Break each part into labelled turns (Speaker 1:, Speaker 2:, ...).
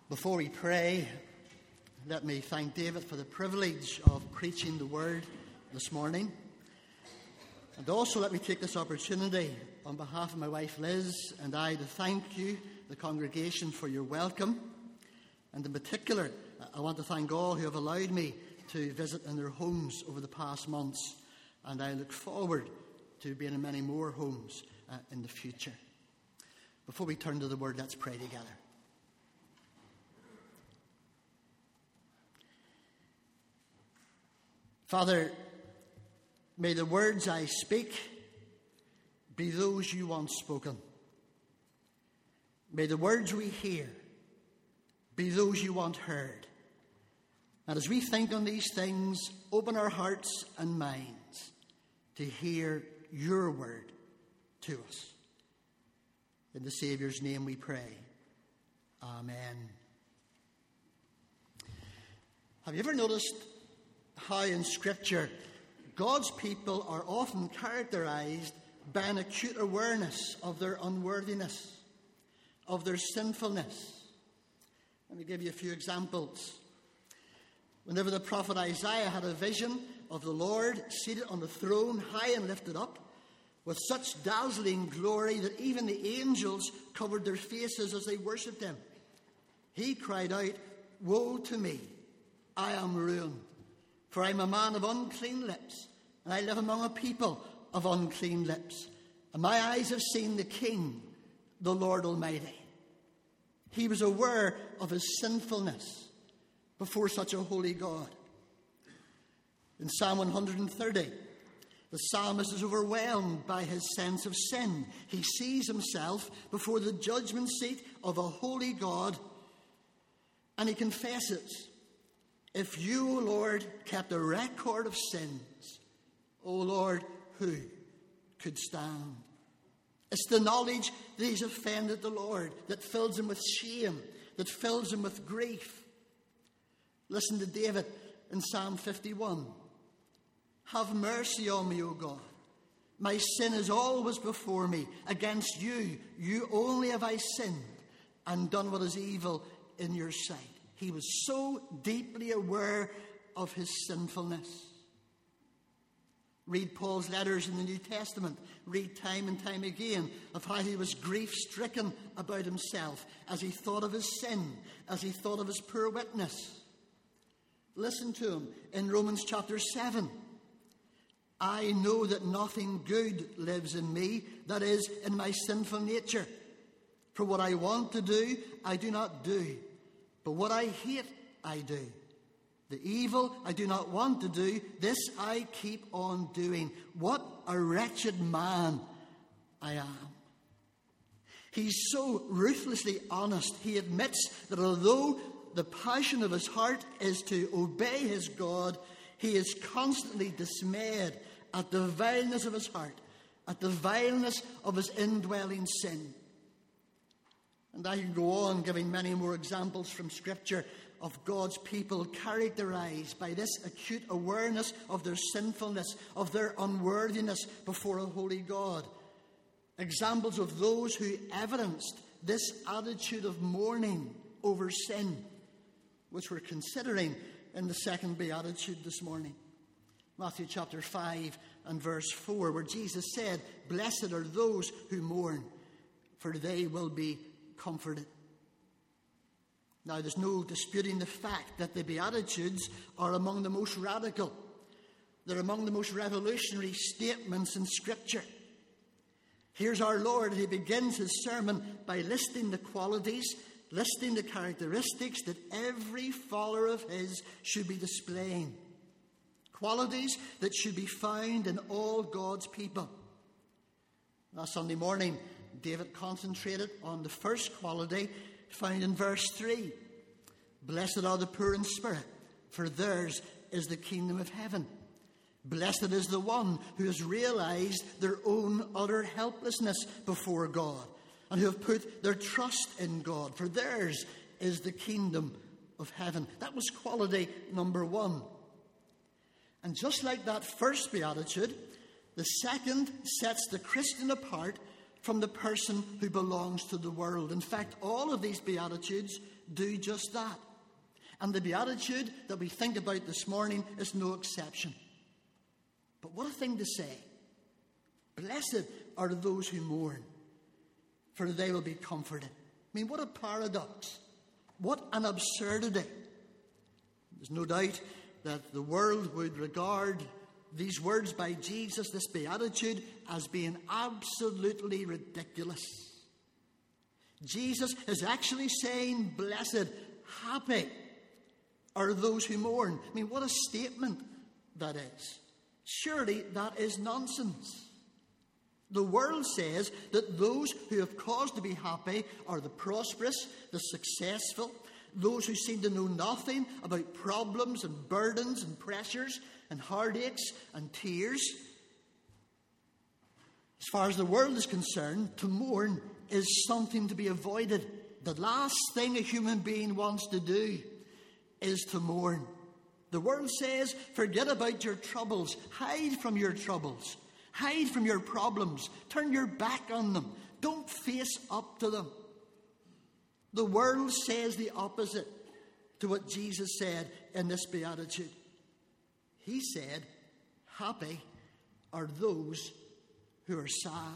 Speaker 1: Before we pray, let me thank David for the privilege of preaching the word this morning. And also let me take this opportunity on behalf of my wife Liz and I to thank you, the congregation, for your welcome. And in particular, I want to thank all who have allowed me to visit in their homes over the past months. And I look forward to being in many more homes in the future. Before we turn to the word, let's pray together. Father, may the words I speak be those you want spoken. May the words we hear be those you want heard. And as we think on these things, open our hearts and minds to hear your word to us. In the Saviour's name we pray. Amen. Have you ever noticed how in Scripture God's people are often characterized by an acute awareness of their unworthiness, of their sinfulness? Let me give you a few examples. Whenever the prophet Isaiah had a vision of the Lord seated on the throne, high and lifted up, with such dazzling glory that even the angels covered their faces as they worshipped him, he cried out, "Woe to me, I am ruined. For I am a man of unclean lips, and I live among a people of unclean lips. And my eyes have seen the King, the Lord Almighty." He was aware of his sinfulness before such a holy God. In Psalm 130, the psalmist is overwhelmed by his sense of sin. He sees himself before the judgment seat of a holy God, and he confesses, "If you, O Lord, kept a record of sins, O Lord, who could stand?" It's the knowledge that he's offended the Lord that fills him with shame, that fills him with grief. Listen to David in Psalm 51. "Have mercy on me, O God. My sin is always before me. Against you, you only have I sinned and done what is evil in your sight." He was so deeply aware of his sinfulness. Read Paul's letters in the New Testament. Read time and time again of how he was grief-stricken about himself as he thought of his sin, as he thought of his poor witness. Listen to him in Romans chapter 7. "I know that nothing good lives in me, that is, in my sinful nature. For what I want to do, I do not do. But what I hate, I do. The evil I do not want to do, this I keep on doing. What a wretched man I am." He's so ruthlessly honest. He admits that although the passion of his heart is to obey his God, he is constantly dismayed at the vileness of his heart, at the vileness of his indwelling sin. And I can go on giving many more examples from Scripture of God's people characterized by this acute awareness of their sinfulness, of their unworthiness before a holy God. Examples of those who evidenced this attitude of mourning over sin, which we're considering in the second beatitude this morning. Matthew chapter 5 and verse 4, where Jesus said, "Blessed are those who mourn, for they will be comforted." Now, there's no disputing the fact that the Beatitudes are among the most radical. They're among the most revolutionary statements in Scripture. Here's our Lord. He begins his sermon by listing the qualities, listing the characteristics that every follower of his should be displaying. Qualities that should be found in all God's people. Last Sunday morning, David concentrated on the first quality found in verse 3. "Blessed are the poor in spirit, for theirs is the kingdom of heaven. Blessed is the one who has realized their own utter helplessness before God and who have put their trust in God, for theirs is the kingdom of heaven." That was quality number one. And just like that first beatitude, the second sets the Christian apart from the person who belongs to the world. In fact, all of these Beatitudes do just that. And the Beatitude that we think about this morning is no exception. But what a thing to say. Blessed are those who mourn, for they will be comforted. I mean, what a paradox. What an absurdity. There's no doubt that the world would regard these words by Jesus, this beatitude, as being absolutely ridiculous. Jesus is actually saying, blessed, happy are those who mourn. I mean, what a statement that is. Surely that is nonsense. The world says that those who have cause to be happy are the prosperous, the successful, those who seem to know nothing about problems and burdens and pressures and heartaches and tears. As far as the world is concerned, to mourn is something to be avoided. The last thing a human being wants to do is to mourn. The world says, forget about your troubles. Hide from your troubles. Hide from your problems. Turn your back on them. Don't face up to them. The world says the opposite to what Jesus said in this beatitude. He said, happy are those who are sad.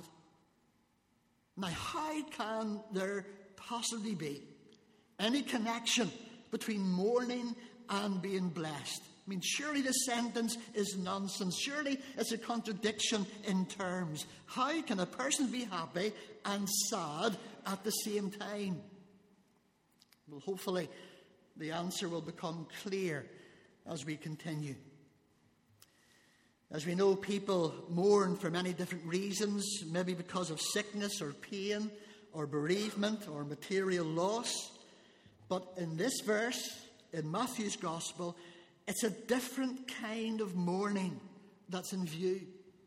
Speaker 1: Now, how can there possibly be any connection between mourning and being blessed? I mean, surely this sentence is nonsense. Surely it's a contradiction in terms. How can a person be happy and sad at the same time? Well, hopefully the answer will become clear as we continue. As we know, people mourn for many different reasons, maybe because of sickness or pain or bereavement or material loss. But in this verse, in Matthew's Gospel, it's a different kind of mourning that's in view.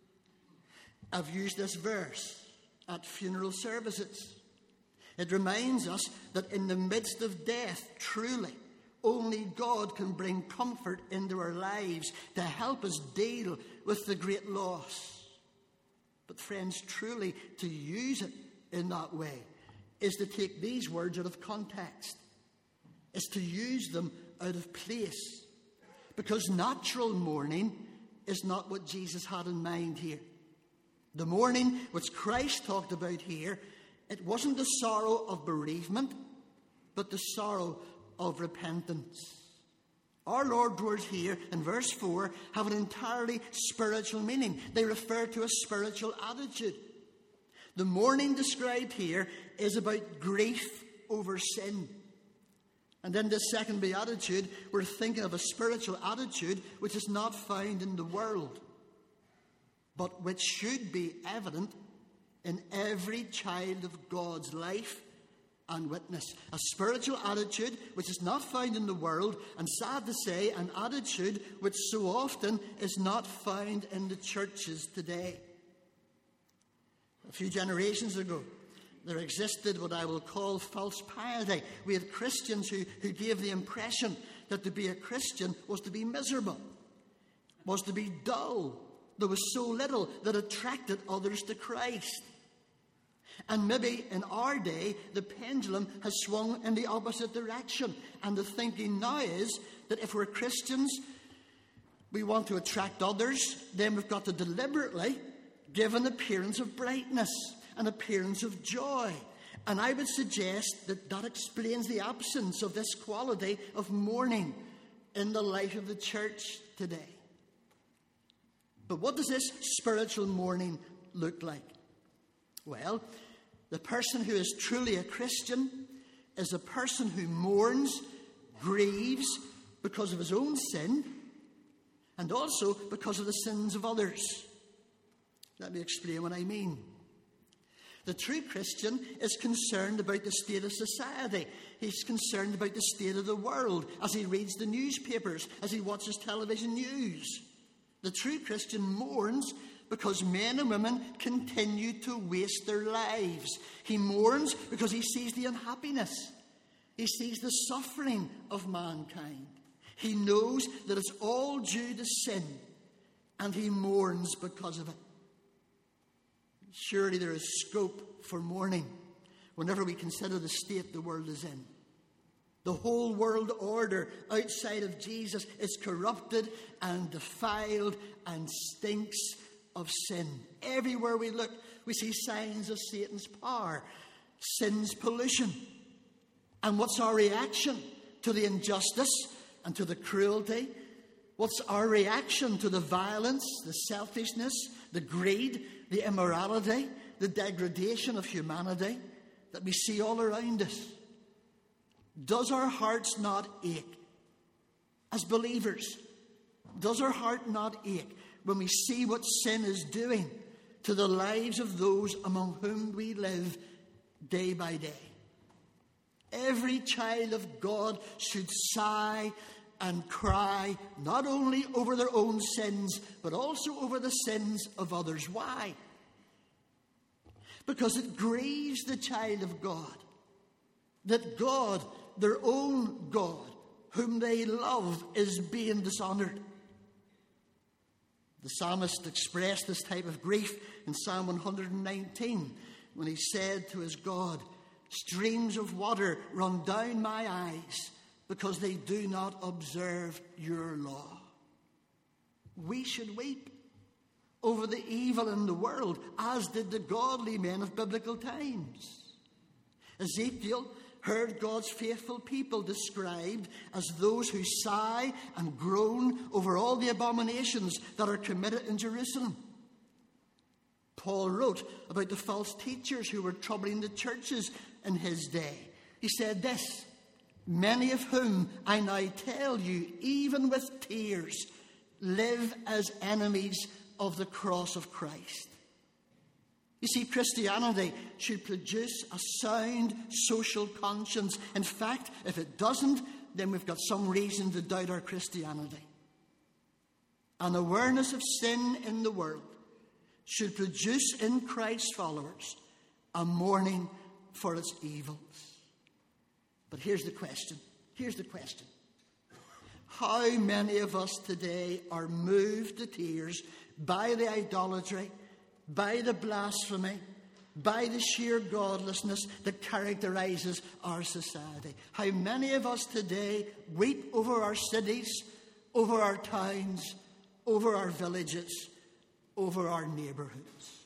Speaker 1: I've used this verse at funeral services. It reminds us that in the midst of death, truly, only God can bring comfort into our lives to help us deal with the great loss. But friends, truly, to use it in that way is to take these words out of context. Is to use them out of place. Because natural mourning is not what Jesus had in mind here. The mourning which Christ talked about here, it wasn't the sorrow of bereavement, but the sorrow of repentance. Our Lord's words here in verse 4 have an entirely spiritual meaning. They refer to a spiritual attitude. The mourning described here is about grief over sin. And in this second beatitude, we're thinking of a spiritual attitude which is not found in the world, but which should be evident in every child of God's life and witness. A spiritual attitude which is not found in the world, and sad to say, an attitude which so often is not found in the churches today. A few generations ago, there existed what I will call false piety. We had Christians who gave the impression that to be a Christian was to be miserable, was to be dull. There was so little that attracted others to Christ. And maybe in our day, the pendulum has swung in the opposite direction. And the thinking now is that if we're Christians, we want to attract others, then we've got to deliberately give an appearance of brightness, an appearance of joy. And I would suggest that that explains the absence of this quality of mourning in the life of the church today. But what does this spiritual mourning look like? Well, the person who is truly a Christian is a person who mourns, grieves because of his own sin, and also because of the sins of others. Let me explain what I mean. The true Christian is concerned about the state of society. He's concerned about the state of the world as he reads the newspapers, as he watches television news. The true Christian mourns because men and women continue to waste their lives. He mourns because he sees the unhappiness. He sees the suffering of mankind. He knows that it's all due to sin, and he mourns because of it. Surely there is scope for mourning whenever we consider the state the world is in. The whole world order outside of Jesus is corrupted and defiled and stinks of sin. Everywhere we look, we see signs of Satan's power, sin's pollution. And what's our reaction to the injustice and to the cruelty? What's our reaction to the violence, the selfishness, the greed, the immorality, the degradation of humanity that we see all around us? Does our hearts not ache? As believers, does our heart not ache when we see what sin is doing to the lives of those among whom we live day by day? Every child of God should sigh and cry not only over their own sins, but also over the sins of others. Why? Because it grieves the child of God that God, their own God, whom they love, is being dishonoured. The psalmist expressed this type of grief in Psalm 119 when he said to his God, "Streams of water run down my eyes because they do not observe your law." We should weep over the evil in the world, as did the godly men of biblical times. Ezekiel heard God's faithful people described as those who sigh and groan over all the abominations that are committed in Jerusalem. Paul wrote about the false teachers who were troubling the churches in his day. He said this, "Many of whom I now tell you, even with tears, live as enemies of the cross of Christ." You see, Christianity should produce a sound social conscience. In fact, if it doesn't, then we've got some reason to doubt our Christianity. An awareness of sin in the world should produce in Christ's followers a mourning for its evils. But here's the question. How many of us today are moved to tears by the idolatry, by the blasphemy, by the sheer godlessness that characterizes our society? How many of us today weep over our cities, over our towns, over our villages, over our neighborhoods?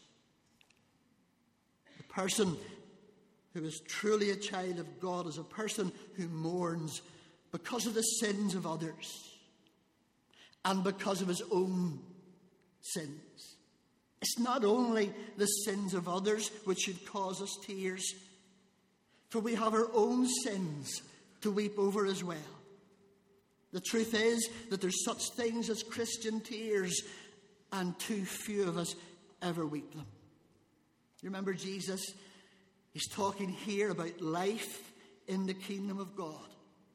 Speaker 1: The person who is truly a child of God is a person who mourns because of the sins of others and because of his own sins. It's not only the sins of others which should cause us tears, for we have our own sins to weep over as well. The truth is that there's such things as Christian tears, and too few of us ever weep them. You remember Jesus? He's talking here about life in the kingdom of God.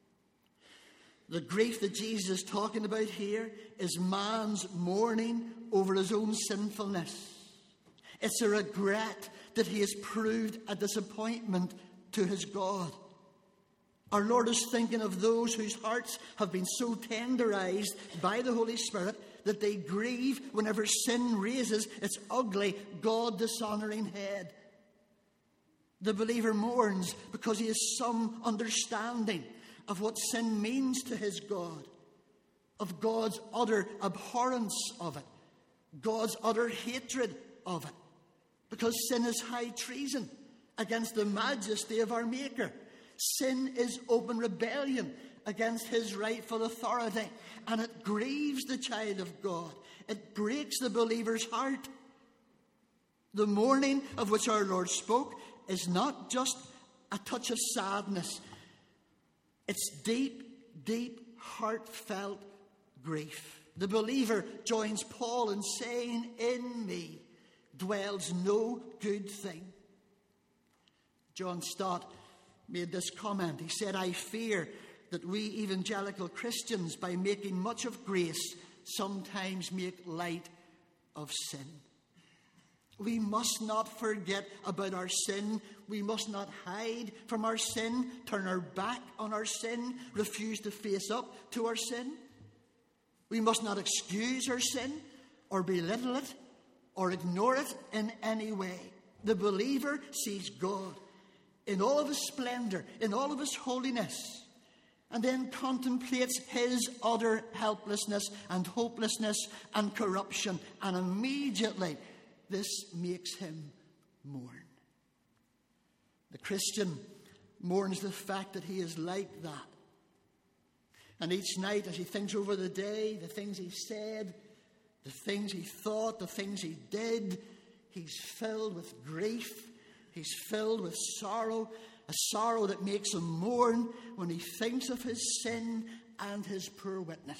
Speaker 1: The grief that Jesus is talking about here is man's mourning over his own sinfulness. It's a regret that he has proved a disappointment to his God. Our Lord is thinking of those whose hearts have been so tenderized by the Holy Spirit that they grieve whenever sin raises its ugly, God-dishonoring head. The believer mourns because he has some understanding of what sin means to his God, of God's utter abhorrence of it, God's utter hatred of it, because sin is high treason against the majesty of our Maker. Sin is open rebellion against his rightful authority, and it grieves the child of God. It breaks the believer's heart. The mourning of which our Lord spoke is not just a touch of sadness. It's deep, deep, heartfelt grief. The believer joins Paul in saying, "In me dwells no good thing." John Stott made this comment. He said, "I fear that we evangelical Christians, by making much of grace, sometimes make light of sin." We must not forget about our sin. We must not hide from our sin, turn our back on our sin, refuse to face up to our sin. We must not excuse our sin or belittle it or ignore it in any way. The believer sees God in all of his splendor, in all of his holiness, and then contemplates his utter helplessness and hopelessness and corruption, and immediately this makes him mourn. The Christian mourns the fact that he is like that. And each night as he thinks over the day, the things he said, the things he thought, the things he did, he's filled with grief. He's filled with sorrow, a sorrow that makes him mourn when he thinks of his sin and his poor witness.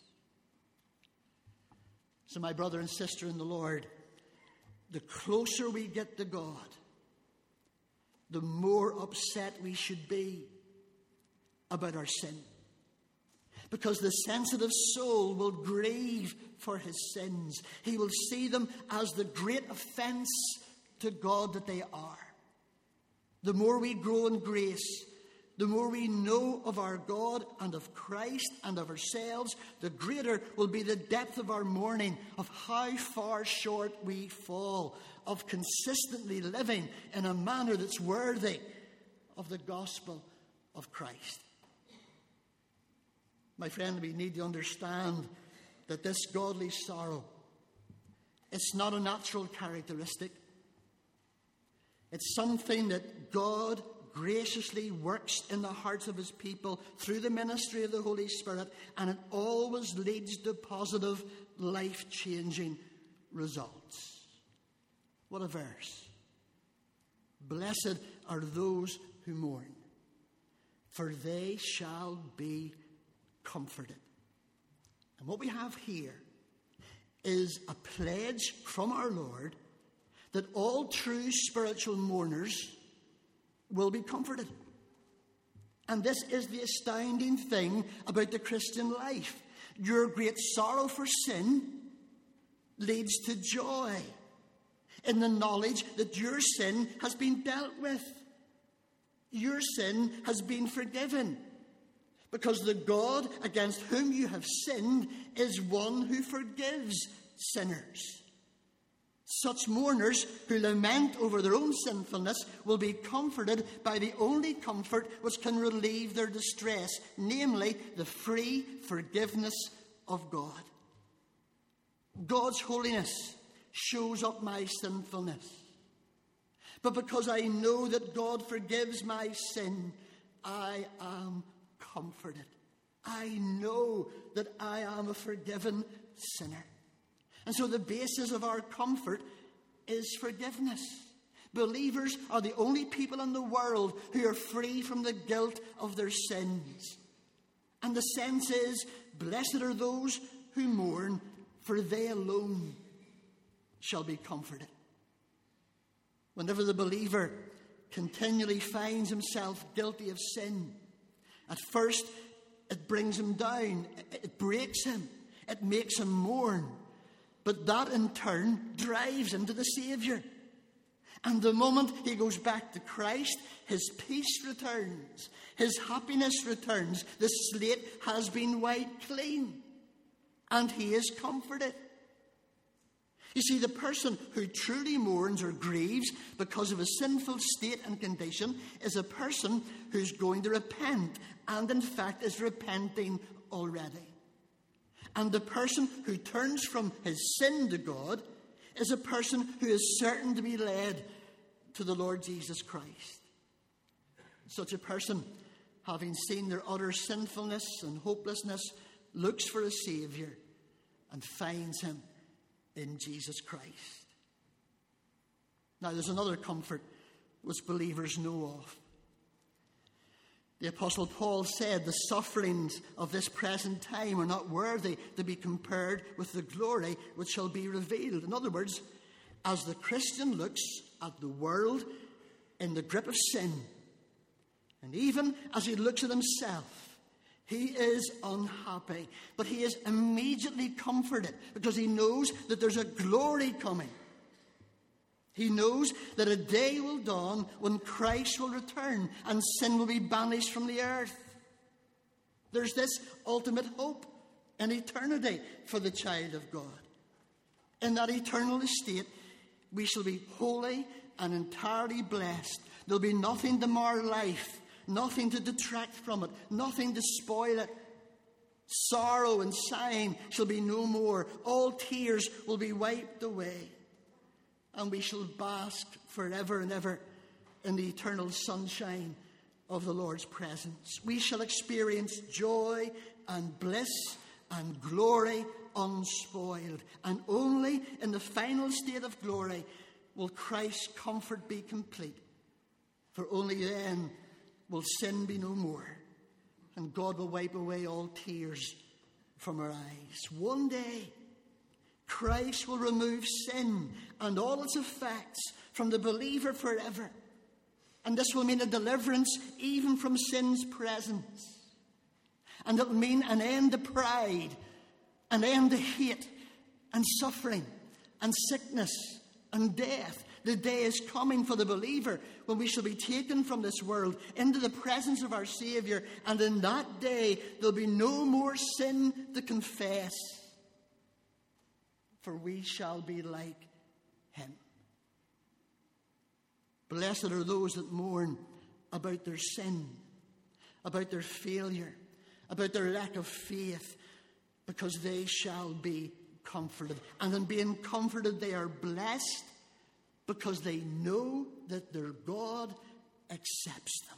Speaker 1: So my brother and sister in the Lord, the closer we get to God, the more upset we should be about our sin. Because the sensitive soul will grieve for his sins. He will see them as the great offense to God that they are. The more we grow in grace, the more we know of our God and of Christ and of ourselves, the greater will be the depth of our mourning, of how far short we fall, of consistently living in a manner that's worthy of the gospel of Christ. My friend, we need to understand that this godly sorrow, it's not a natural characteristic. It's something that God graciously works in the hearts of his people through the ministry of the Holy Spirit, and it always leads to positive, life-changing results. What a verse. Blessed are those who mourn, for they shall be comforted. And what we have here is a pledge from our Lord that all true spiritual mourners will be comforted. And this is the astounding thing about the Christian life. Your great sorrow for sin leads to joy in the knowledge that your sin has been dealt with. Your sin has been forgiven. Because the God against whom you have sinned is one who forgives sinners. Such mourners who lament over their own sinfulness will be comforted by the only comfort which can relieve their distress, namely the free forgiveness of God. God's holiness shows up my sinfulness. But because I know that God forgives my sin, I am comforted. I know that I am a forgiven sinner. And so the basis of our comfort is forgiveness. Believers are the only people in the world who are free from the guilt of their sins. And the sense is, blessed are those who mourn, for they alone shall be comforted. Whenever the believer continually finds himself guilty of sin, at first it brings him down, it breaks him, it makes him mourn. But that in turn drives him to the Saviour. And the moment he goes back to Christ, his peace returns, his happiness returns, the slate has been wiped clean, and he is comforted. You see, the person who truly mourns or grieves because of a sinful state and condition is a person who's going to repent, and in fact is repenting already. And the person who turns from his sin to God is a person who is certain to be led to the Lord Jesus Christ. Such a person, having seen their utter sinfulness and hopelessness, looks for a Saviour and finds him in Jesus Christ. Now, there's another comfort which believers know of. The Apostle Paul said the sufferings of this present time are not worthy to be compared with the glory which shall be revealed. In other words, as the Christian looks at the world in the grip of sin, and even as he looks at himself, he is unhappy, but he is immediately comforted because he knows that there's a glory coming. He knows that a day will dawn when Christ will return and sin will be banished from the earth. There's this ultimate hope in eternity for the child of God. In that eternal estate, we shall be holy and entirely blessed. There'll be nothing to mar life, nothing to detract from it, nothing to spoil it. Sorrow and sighing shall be no more. All tears will be wiped away. And we shall bask forever and ever in the eternal sunshine of the Lord's presence. We shall experience joy and bliss and glory unspoiled. And only in the final state of glory will Christ's comfort be complete. For only then will sin be no more, and God will wipe away all tears from our eyes. One day, Christ will remove sin and all its effects from the believer forever. And this will mean a deliverance even from sin's presence. And it will mean an end to pride, an end to hate and suffering and sickness and death. The day is coming for the believer when we shall be taken from this world into the presence of our Saviour. And in that day, there'll be no more sin to confess, for we shall be like him. Blessed are those that mourn about their sin, about their failure, about their lack of faith, because they shall be comforted. And in being comforted, they are blessed, because they know that their God accepts them.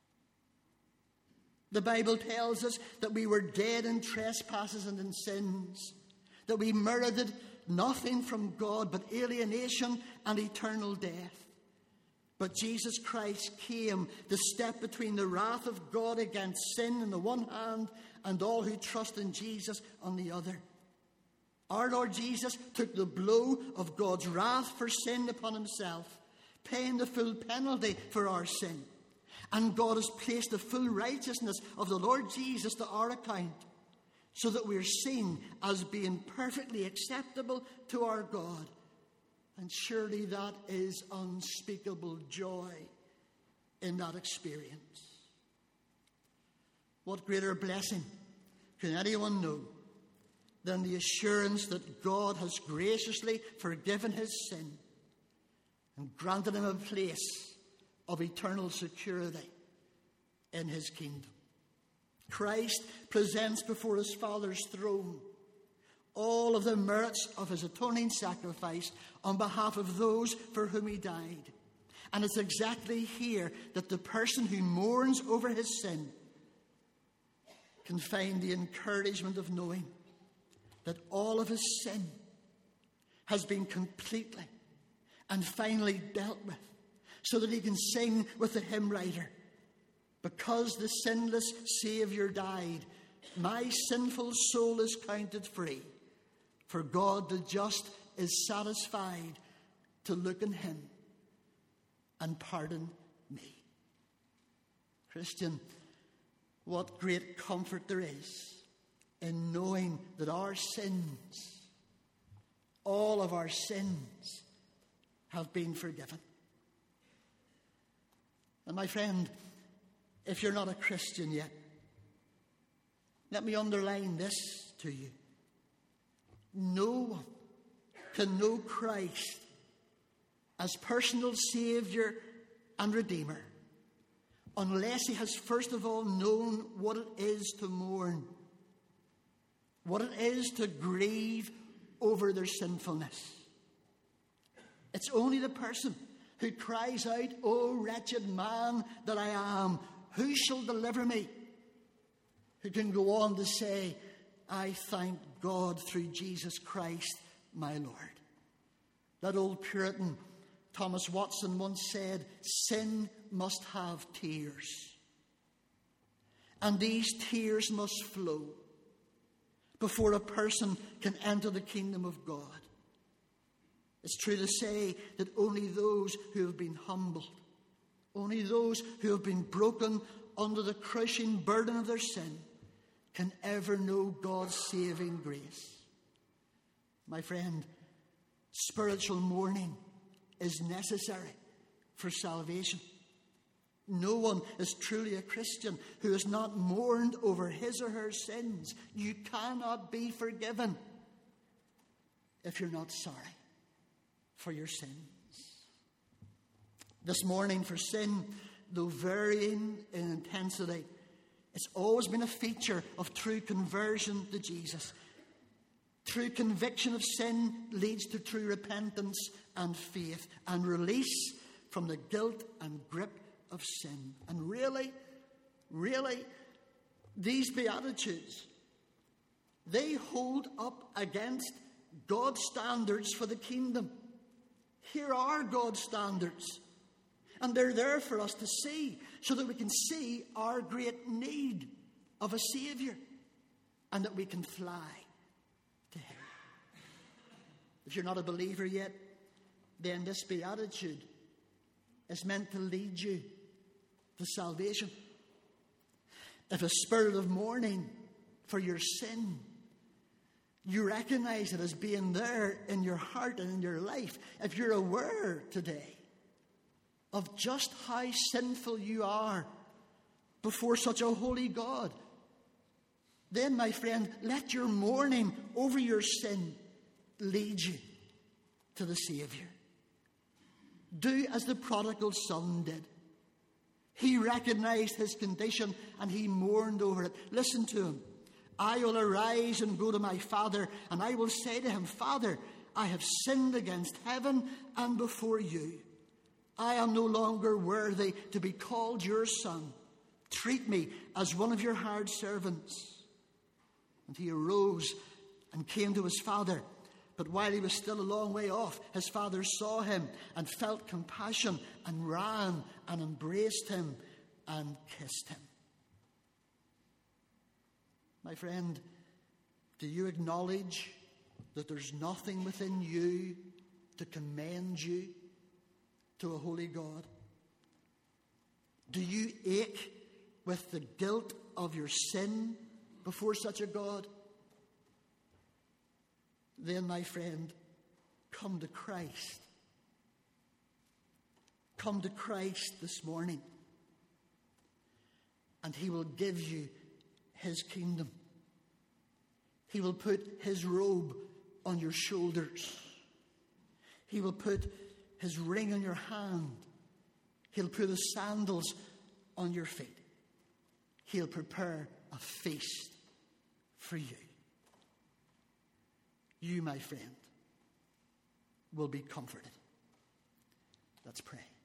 Speaker 1: The Bible tells us that we were dead in trespasses and in sins, that we merited nothing from God but alienation and eternal death. But Jesus Christ came to step between the wrath of God against sin on the one hand and all who trust in Jesus on the other. Our Lord Jesus took the blow of God's wrath for sin upon himself, paying the full penalty for our sin. And God has placed the full righteousness of the Lord Jesus to our account, so that we are seen as being perfectly acceptable to our God. And surely that is unspeakable joy in that experience. What greater blessing can anyone know than the assurance that God has graciously forgiven his sin and granted him a place of eternal security in his kingdom. Christ presents before his Father's throne all of the merits of his atoning sacrifice on behalf of those for whom he died. And it's exactly here that the person who mourns over his sin can find the encouragement of knowing that all of his sin has been completely and finally dealt with, so that he can sing with the hymn writer, "Because the sinless Saviour died, my sinful soul is counted free, for God the just is satisfied to look on him and pardon me." Christian, what great comfort there is in knowing that our sins, all of our sins, have been forgiven. And my friend, if you're not a Christian yet, let me underline this to you. No one can know Christ as personal Saviour and Redeemer unless he has first of all known what it is to mourn, what it is to grieve over their sinfulness. It's only the person who cries out, "O wretched man that I am, who shall deliver me?" who can go on to say, "I thank God through Jesus Christ my Lord." That old Puritan Thomas Watson once said, "Sin must have tears, and these tears must flow before a person can enter the kingdom of God." It's true to say that only those who have been humbled, only those who have been broken under the crushing burden of their sin, can ever know God's saving grace. My friend, spiritual mourning is necessary for salvation. No one is truly a Christian who has not mourned over his or her sins. You cannot be forgiven if you're not sorry for your sins. This morning, for sin, though varying in intensity, it's always been a feature of true conversion to Jesus. True conviction of sin leads to true repentance and faith and release from the guilt and grip of sin. And really, these Beatitudes, they hold up against God's standards for the kingdom. Here are God's standards. And they're there for us to see, so that we can see our great need of a Saviour, and that we can fly to Him. If you're not a believer yet, then this Beatitude is meant to lead you to salvation. If a spirit of mourning for your sin, you recognize it as being there in your heart and in your life, if you're aware today of just how sinful you are before such a holy God, then, my friend, let your mourning over your sin lead you to the Saviour. Do as the prodigal son did. He recognized his condition and he mourned over it. Listen to him. I will arise and go to my father, and I will say to him, Father, I have sinned against heaven and before you. I am no longer worthy to be called your son. Treat me as one of your hired servants. And he arose and came to his father. But while he was still a long way off, his father saw him and felt compassion and ran and embraced him and kissed him. My friend, do you acknowledge that there's nothing within you to commend you to a holy God? Do you ache with the guilt of your sin before such a God? Then, my friend, come to Christ. Come to Christ this morning, and He will give you His kingdom. He will put His robe on your shoulders. He will put His ring on your hand. He'll put His sandals on your feet. He'll prepare a feast for you. You, my friend, will be comforted. Let's pray.